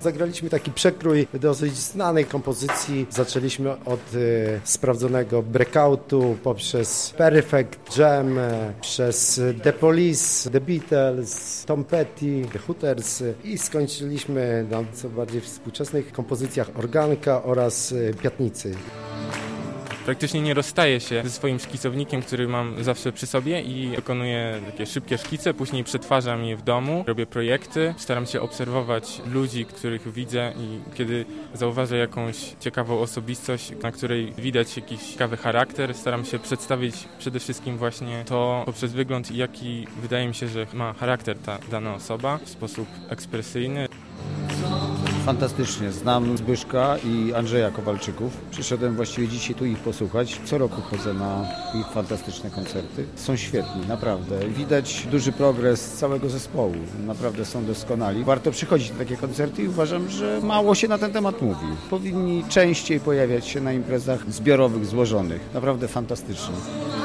Zagraliśmy taki przekrój dosyć znanej kompozycji. Zaczęliśmy od sprawdzonego Breakoutu, poprzez Perfect Jam, przez The Police, The Beatles, Tom Petty, The Hooters i skończyliśmy na co bardziej współczesnych kompozycjach Organka oraz Piatnicy. Praktycznie nie rozstaję się ze swoim szkicownikiem, który mam zawsze przy sobie i wykonuję takie szybkie szkice, później przetwarzam je w domu, robię projekty, staram się obserwować ludzi, których widzę i kiedy zauważę jakąś ciekawą osobistość, na której widać jakiś ciekawy charakter, staram się przedstawić przede wszystkim właśnie to poprzez wygląd, jaki wydaje mi się, że ma charakter ta dana osoba w sposób ekspresyjny. Fantastycznie. Znam Zbyszka i Andrzeja Kowalczyków. Przyszedłem właściwie dzisiaj tu ich posłuchać. Co roku chodzę na ich fantastyczne koncerty. Są świetni, naprawdę. Widać duży progres całego zespołu. Naprawdę są doskonali. Warto przychodzić na takie koncerty i uważam, że mało się na ten temat mówi. Powinni częściej pojawiać się na imprezach zbiorowych, złożonych. Naprawdę fantastycznie.